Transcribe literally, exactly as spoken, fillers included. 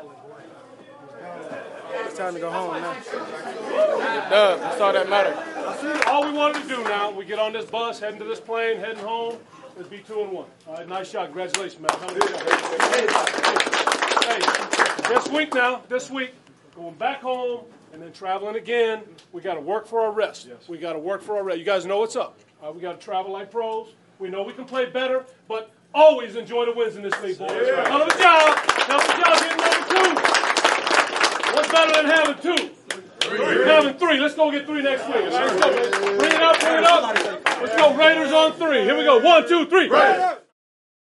It's time to go home now. Dub, that's all that matters. All we wanted to do now, we get on this bus, heading to this plane, heading home, is be two and one. All right, nice shot. Congratulations, man. Hey, hey, this week now, this week, going back home and then traveling again, we got to work for our rest. Yes. We got to work for our rest. You guys know what's up. Uh, we got to travel like pros. We know we can play better, but always enjoy the wins in this league, boys. Yeah. Hell of a job. Hell of a job getting number two. What's better than having two? Three. Having three. Let's go get three next week. Let's go, man. Bring it up, bring it up. Let's go. Raiders on three. Here we go. One, two, three. Raiders.